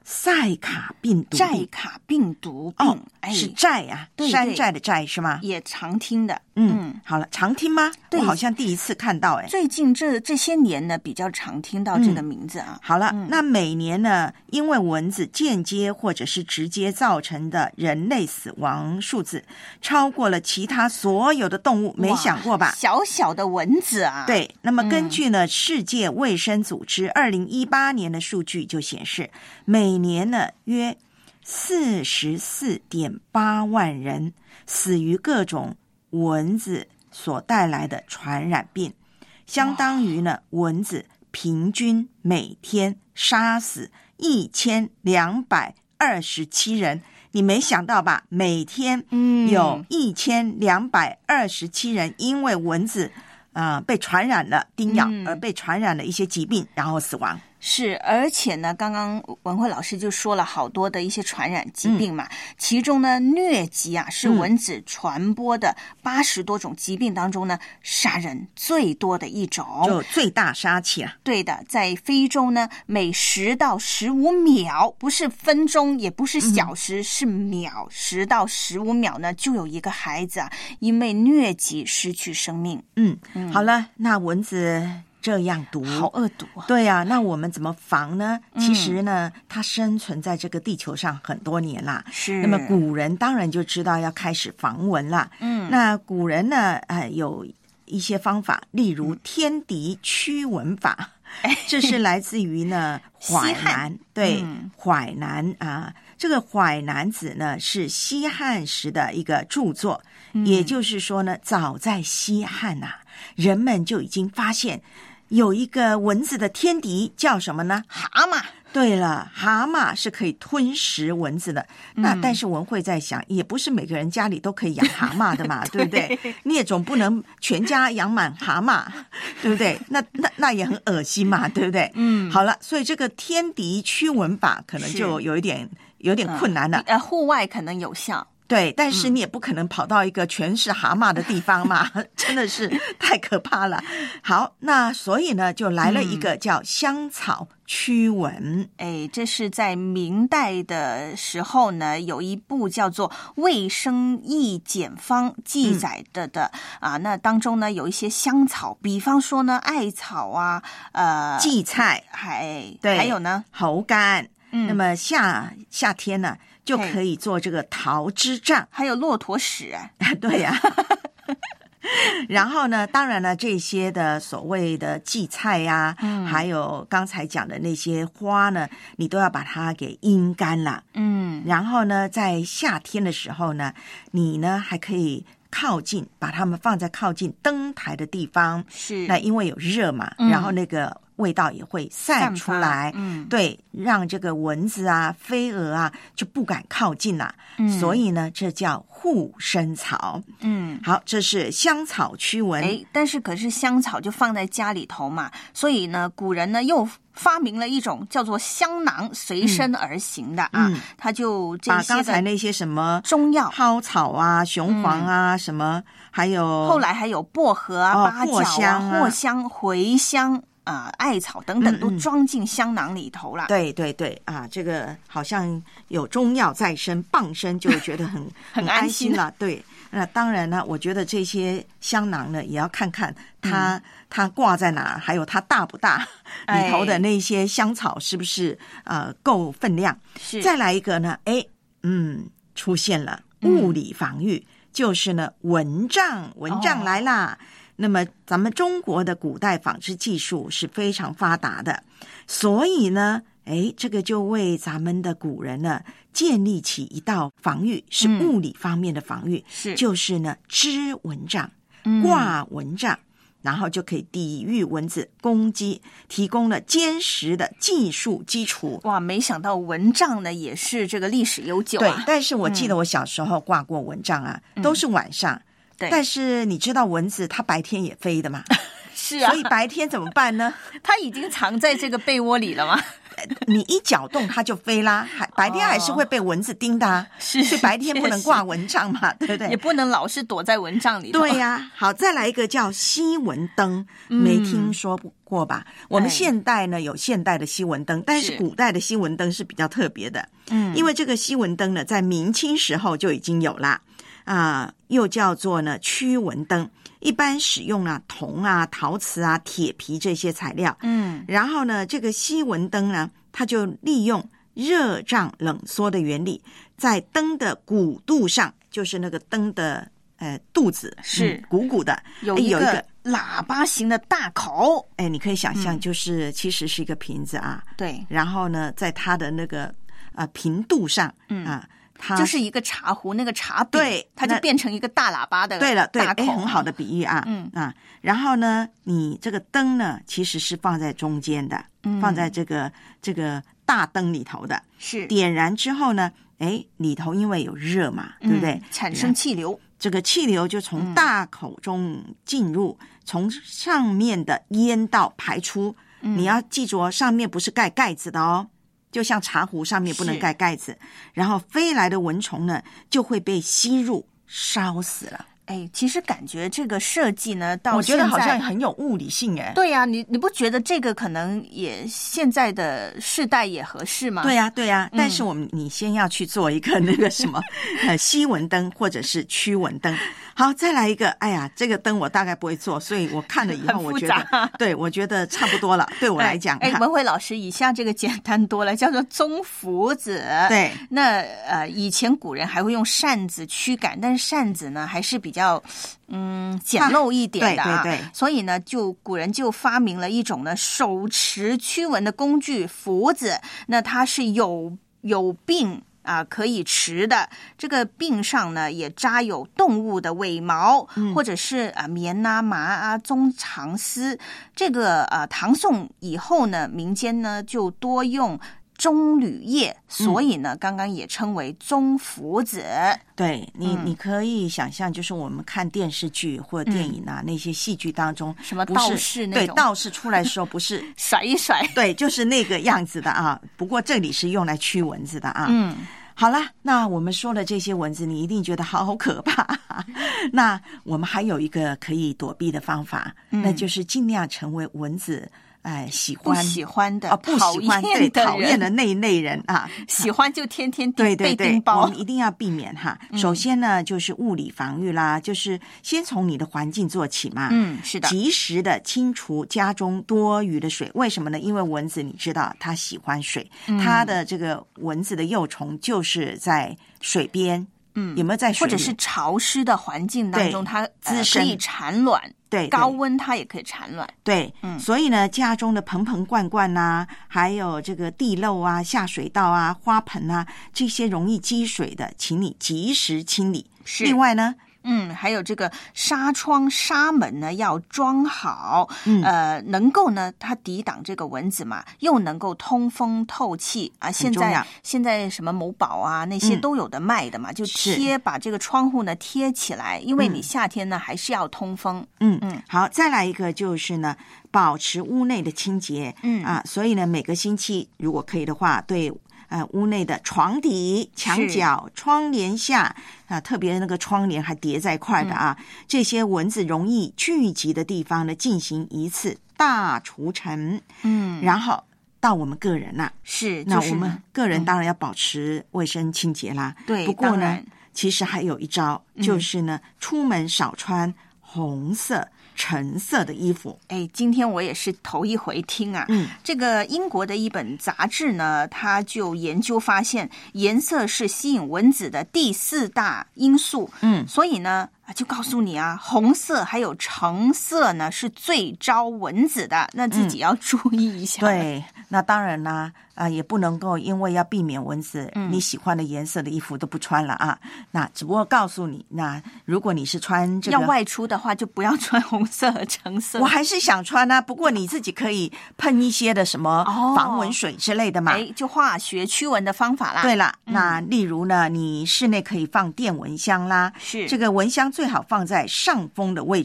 寨卡病毒寨卡病毒病， 哦， 哎， 是寨啊， 对对山寨的寨是吗？ 也常听的。 嗯， 嗯好了，常听吗？ 对我好像第一次看到哎。 最近这这些年呢，比较常听到这个名字啊。 好了， 嗯那每年呢，因为蚊子间接或者是直接造成的人类死亡数字，超过了其他所有的动物，没想过吧？ 小小的蚊子啊。 对，那么根据呢、嗯、世界卫生组织二零一八年的数据就显示，每年呢约四十四点八万人死于各种蚊子所带来的传染病，相当于呢蚊子平均每天杀死一千两百二十七人。你没想到吧？每天有一千两百二十七人因为蚊子啊、呃、被传染了叮咬而被传染了一些疾病，然后死亡。 是，而且呢，刚刚文慧老师就说了好多的一些传染疾病嘛，嗯、其中呢，疟疾啊是蚊子传播的八十多种疾病当中呢，杀人最多的一种， 就最大杀器啊。 对的，在非洲呢，每十到十五秒，不是分钟，也不是小时，嗯、是秒，十到十五秒呢，就有一个孩子啊，因为疟疾失去生命。 嗯，嗯好了，那蚊子这样毒， 好恶毒啊！ 对啊，那我们怎么防呢？其实呢，嗯、它生存在这个地球上很多年啦。 是， 那么古人当然就知道要开始防蚊啦。嗯，那古人呢，呃，有一些方法，例如天敌驱蚊法，嗯、这是来自于呢淮南，对，嗯、淮南啊，这个淮南子呢是西汉时的一个著作，嗯、也就是说呢，早在西汉啊，人们就已经发现。有一个蚊子的天敌叫什么呢？ 蛤蟆。 对了，蛤蟆是可以吞食蚊子的。嗯、那但是文慧在想，也不是每个人家里都可以养蛤蟆的嘛，对不对？你也总不能全家养满蛤蟆，对不对？那那那也很恶心嘛，对不对？嗯。好了，所以这个天敌驱蚊法可能就有一点有点困难了。 呃，户外可能有效。 对，但是你也不可能跑到一个全是蛤蟆的地方嘛，嗯、真的是太可怕了。好，那所以呢，就来了一个叫香草驱蚊。 哎、嗯，这是在明代的时候呢，有一部叫做《卫生医简方》记载的的、嗯、啊，那当中呢有一些香草，比方说呢艾草啊，呃， 荠菜， 还对， 还有呢猴干。嗯，那么夏夏天呢？就可以做这个桃枝杖， 还有骆驼屎啊， 对呀、啊。然后呢，当然了，这些的所谓的荠菜呀、啊，嗯，还有刚才讲的那些花呢，你都要把它给阴干了，嗯。然后呢，在夏天的时候呢，你呢还可以靠近，把它们放在靠近灯台的地方， 是。 那因为有热嘛，嗯、然后那个。味道也会散出来，嗯，对，让这个蚊子啊、飞蛾啊就不敢靠近啦、啊。嗯，所以呢，这叫护身草。嗯，好，这是香草驱蚊。 哎，但是可是香草就放在家里头嘛，所以呢，古人呢又发明了一种叫做香囊，随身而行的啊。嗯，他就这些把刚才那些什么中药、 蒿草啊、雄黄啊，嗯、什么，还有后来还有薄荷啊、 哦、 八角啊、 藿香、 藿香、茴香。啊、呃，艾草等等都装进香囊里头了。 嗯嗯对对对啊，这个好像有中药在身，傍身就觉得很很安心了。对，那当然呢，我觉得这些香囊呢，也要看看它、嗯、它挂在哪儿，还有它大不大，里头的那些香草是不是呃够分量。 是。 再来一个呢，哎，嗯，出现了物理防御，嗯、就是呢蚊帐，蚊帐来啦。哦，那么咱们中国的古代纺织技术是非常发达的，所以呢，哎，这个就为咱们的古人呢建立起一道防御，是物理方面的防御， 是、嗯、 就是呢织蚊帐、挂蚊帐、嗯，然后就可以抵御蚊子攻击，提供了坚实的技术基础。 哇，没想到蚊帐呢也是这个历史悠久啊。 对，但是我记得我小时候挂过蚊帐啊，嗯、都是晚上。 对， 但是你知道蚊子它白天也飞的嘛？ 是啊， 所以白天怎么办呢？ 它已经藏在这个被窝里了吗？ 你一搅动它就飞啦，还白天还是会被蚊子叮的、啊，是、哦，所以白天不能挂蚊帐嘛，对不对？ 也不能老是躲在蚊帐里头。 对呀、啊，好，再来一个叫吸蚊灯，没听说过吧？嗯、我们现代呢有现代的吸蚊灯，但是古代的吸蚊灯是比较特别的，嗯，因为这个吸蚊灯呢，在明清时候就已经有啦，啊、呃，又叫做呢驱蚊灯。一般使用啊铜啊、陶瓷啊、铁皮这些材料，嗯，然后呢，这个吸蚊灯呢，它就利用热胀冷缩的原理，在灯的鼓肚上，就是那个灯的呃肚子是、 嗯、鼓鼓的， 有一个喇叭形的大口， 哎，你可以想象，就是、嗯、其实是一个瓶子啊， 对， 然后呢，在它的那个呃瓶肚上，嗯啊。 就是一个茶壶，那个茶柄，对，它就变成一个大喇叭的大口。 对了，对，哎，很好的比喻啊，嗯啊。然后呢，你这个灯呢，其实是放在中间的，嗯、放在这个这个大灯里头的。 是点燃之后呢，哎，里头因为有热嘛，对不对？ 嗯、产生气流， 这个气流就从大口中进入，嗯、从上面的烟道排出。嗯、你要记住哦，上面不是盖盖子的哦。就像茶壶上面不能盖盖子，然后飞来的蚊虫呢就会被吸入烧死了。 哎，其实感觉这个设计呢，到我觉得好像很有物理性哎。 对呀、啊，你你不觉得这个可能也现在的世代也合适吗？ 对呀、啊，对呀、啊。嗯、但是我们你先要去做一个那个什么呃吸蚊灯或者是驱蚊灯。好，再来一个。哎呀，这个灯我大概不会做，所以我看了以后，我觉得，对，我觉得差不多了。对我来讲， 哎，文慧老师，以下这个简单多了，叫做棕福子。 对， 那呃，以前古人还会用扇子驱赶，但是扇子呢还是比较嗯简陋一点的、啊啊，对对对。 所以呢，就古人就发明了一种呢手持驱蚊的工具福子。那它是有有柄。啊，可以持的这个柄上呢，也扎有动物的尾毛，嗯、或者是啊棉啊麻啊棕长丝。这个啊，唐宋以后呢，民间呢就多用棕榈叶，所以呢，嗯、刚刚也称为棕福子。 对你， 嗯、 你可以想象，就是我们看电视剧或者电影啊，嗯、那些戏剧当中， 什么道士那种， 对，道士出来的时候不是甩一甩， 对，就是那个样子的啊。不过这里是用来驱蚊子的啊。 嗯。 好啦，那我们说了这些蚊子，你一定觉得好可怕。那我们还有一个可以躲避的方法，嗯、那就是尽量成为蚊子哎喜欢不喜欢的啊、哦、不喜欢对讨厌的那一类人啊， 喜欢就天天对对对被叮包。 我们一定要避免哈。嗯、首先呢，就是物理防御啦，就是先从你的环境做起嘛。 嗯，是的， 及时的清除家中多余的水。为什么呢？因为蚊子你知道它喜欢水，嗯、它的这个蚊子的幼虫就是在水边。嗯，有没有在水里或者是潮湿的环境当中，它滋生、呃、可以产卵？ 对， 高温它也可以产卵。 对，嗯，所以呢，家中的盆盆罐罐啊，还有这个地漏啊、下水道啊、花盆啊，这些容易积水的，请你及时清理。 是， 另外呢。 嗯，还有这个纱窗、纱门呢，要装好，嗯、呃，能够呢，它抵挡这个蚊子嘛，又能够通风透气啊。现在现在什么某宝啊，那些都有的卖的嘛，嗯、就贴把这个窗户呢贴起来，因为你夏天呢、嗯、还是要通风。 嗯嗯，好，再来一个就是呢，保持屋内的清洁。嗯啊，所以呢，每个星期如果可以的话，对。呃，屋内的床底、墙角、窗帘下啊，特别那个窗帘还叠在一块的啊，嗯、这些蚊子容易聚集的地方呢，进行一次大除尘。嗯，然后到我们个人啦、啊， 是， 那我们个人当然要保持卫生清洁啦。 对、嗯， 不过呢，其实还有一招，就是呢，嗯、出门少穿红色。橙色的衣服， 哎，今天我也是头一回听啊。嗯，这个英国的一本杂志呢，它就研究发现，颜色是吸引蚊子的第四大因素。嗯，所以呢，就告诉你啊，红色还有橙色呢是最招蚊子的，那自己要注意一下。 嗯、对，那当然啦，啊、呃，也不能够因为要避免蚊子，嗯、你喜欢的颜色的衣服都不穿了啊。那只不过告诉你，那如果你是穿这个要外出的话，就不要穿红色和橙色。 我还是想穿啊，不过你自己可以喷一些的什么防蚊水之类的嘛， 哎、哦，就化学驱蚊的方法啦。 对了，嗯、那例如呢，你室内可以放电蚊香啦， 是这个蚊香最好放在上风的位置。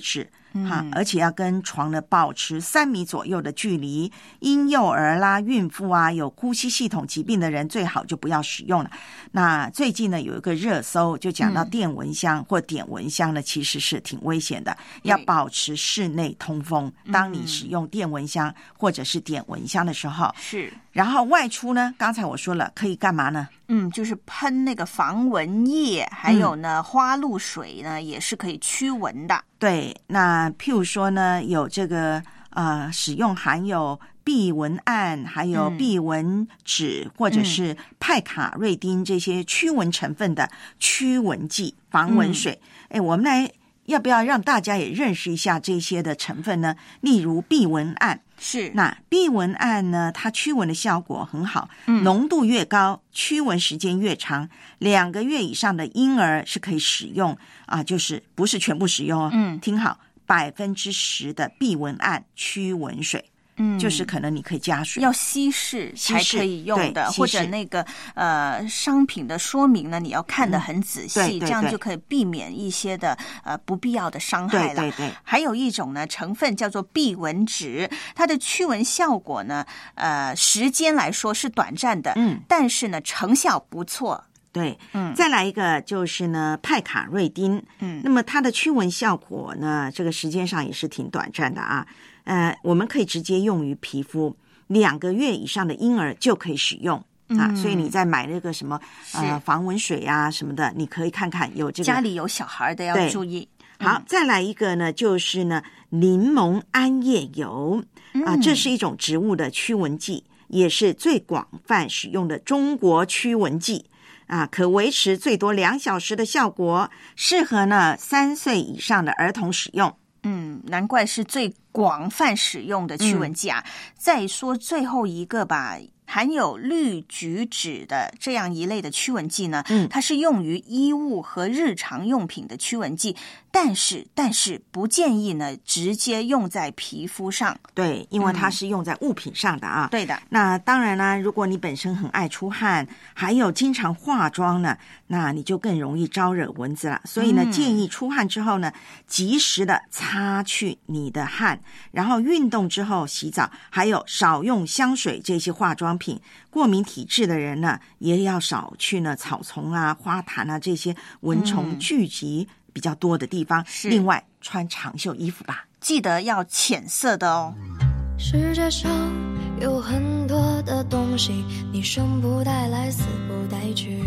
哈、嗯，而且要跟床呢保持三米左右的距离。婴幼儿啦、孕妇啊、有呼吸系统疾病的人最好就不要使用了。那最近呢有一个热搜就讲到电蚊香、嗯、或点蚊香呢其实是挺危险的，要保持室内通风。当你使用电蚊香或者是点蚊香的时候， 是。 然后外出呢，刚才我说了可以干嘛呢？ 嗯，就是喷那个防蚊液，还有呢、嗯、花露水呢也是可以驱蚊的。 对，那譬如说呢有这个呃使用含有避蚊胺还有避蚊酯、嗯、或者是派卡瑞丁这些驱蚊成分的驱蚊剂防蚊水。哎、嗯，我们来要不要让大家也认识一下这些的成分呢？例如避蚊胺， 是那避蚊胺呢，它驱蚊的效果很好，嗯，浓度越高，驱蚊时间越长。两个月以上的婴儿是可以使用啊，就是不是全部使用哦。嗯，听好，百分之十的避蚊胺驱蚊水。嗯，就是可能你可以加水， 要稀释才可以用的，或者那个呃商品的说明呢，你要看得很仔细，嗯、对对对，这样就可以避免一些的呃不必要的伤害了。 对对对。 还有一种呢成分叫做避蚊酯，它的驱蚊效果呢，呃时间来说是短暂的，嗯，但是呢成效不错。 对，嗯，再来一个就是呢派卡瑞丁，嗯，那么它的驱蚊效果呢，这个时间上也是挺短暂的啊。呃，我们可以直接用于皮肤，两个月以上的婴儿就可以使用、嗯、啊。所以你在买那个什么呃防蚊水啊什么的，你可以看看有这个。 家里有小孩的要注意。 好、嗯，再来一个呢，就是呢柠檬桉叶油、嗯、啊，这是一种植物的驱蚊剂，也是最广泛使用的中国驱蚊剂啊，可维持最多两小时的效果，适合呢三岁以上的儿童使用。 嗯，难怪是最广泛使用的驱蚊剂啊、嗯、再说最后一个吧，含有绿菊酯的这样一类的驱蚊剂呢、嗯、它是用于衣物和日常用品的驱蚊剂，但是但是不建议呢直接用在皮肤上。 对，因为它是用在物品上的啊、 嗯、对的。 那当然啦，如果你本身很爱出汗，还有经常化妆呢，那你就更容易招惹蚊子了。所以呢、嗯、建议出汗之后呢及时的擦去你的汗，然后运动之后洗澡，还有少用香水这些化妆品。过敏体质的人呢也要少去呢草丛啊花坛啊这些蚊虫聚集比较多的地方、嗯、另外穿长袖衣服吧， 记得要浅色的哦。 世界上有很多的东西，你生不带来死不带去，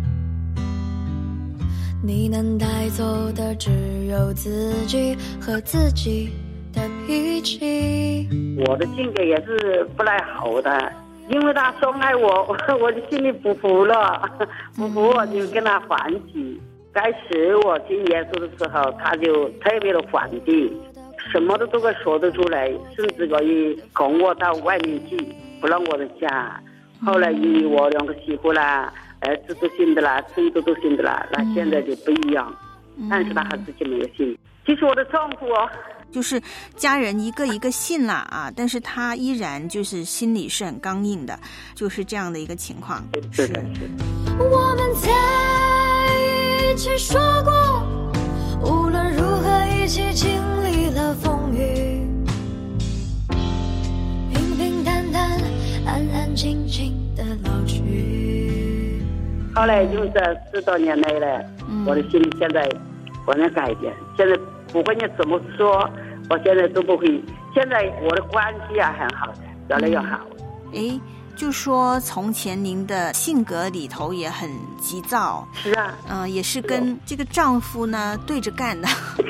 你能带走的只有自己和自己的脾气。 我的性格也是不太好的，因为他伤害我，我的心里不服了，不服我就跟他还击。开始我信耶稣的时候，他就特别的反对，什么都都可以说得出来，甚至可以拱我到外面去，不让我的家。后来因为我两个媳妇啦，儿子都信的啦，孙子都信的啦，那现在就不一样。但是他还自己没有信。其实我的丈夫哦， 就是家人一个一个信了啊，但是他依然就是心里是很刚硬的，就是这样的一个情况。 是的，是的。 我们在一起说过，无论如何一起经历了风雨，平平淡淡，安安静静的老去。 后来就这十多年来了、嗯、我的心里现在完全改变，现在不管你怎么说，我现在都不会。现在我的关系啊很好的，越来越好。 诶，就说从前您的性格里头也很急躁。 是啊， 嗯、呃，也是跟这个丈夫呢对着干的。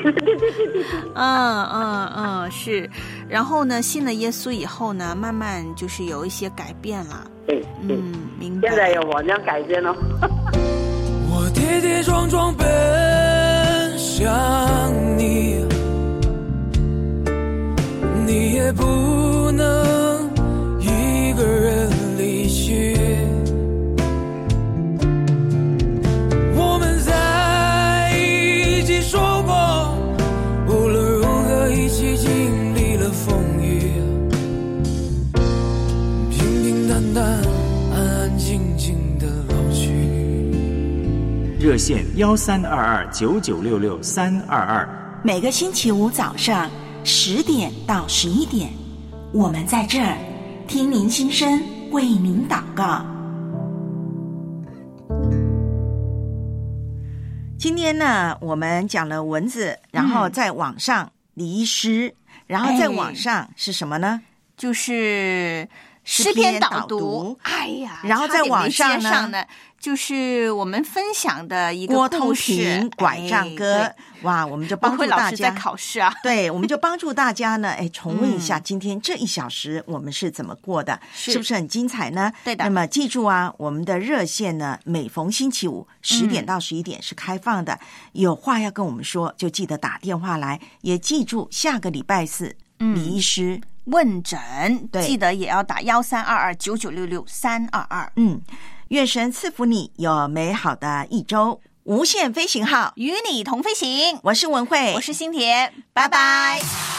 嗯嗯嗯，是。然后呢，信了耶稣以后呢，慢慢就是有一些改变了。 对， 嗯，明白。 现在有我这样改变了。 我跌跌撞撞奔向你，你也不能一个人离去。我们在一起说过，无论如何一起经历了风雨，平平淡淡，安安静静的老去。 热线幺三二二九九六六三二二， 每个星期五早上十点到十一点，我们在这儿听您心声，为您祷告。今天呢，我们讲了蚊子，然后在网上李医师，然后在网上是什么呢？ 就是诗篇导读。哎呀， 然后在网上呢, 呢就是我们分享的一个郭通平拐杖歌、哎、哇，我们就帮助大家。 老师在考试啊， 对，我们就帮助大家呢，哎，重温一下今天这一小时我们是怎么过的，是, 是不是很精彩呢？ 对的。 那么记住啊，我们的热线呢，每逢星期五十点到十一点是开放的、嗯，有话要跟我们说，就记得打电话来，也记住下个礼拜四、嗯、李医师问诊，记得也要打幺三二二九九六六三二二。 嗯。愿神赐福你有美好的一周，无限飞行号与你同飞行。 我是文慧， 我是新田，拜拜。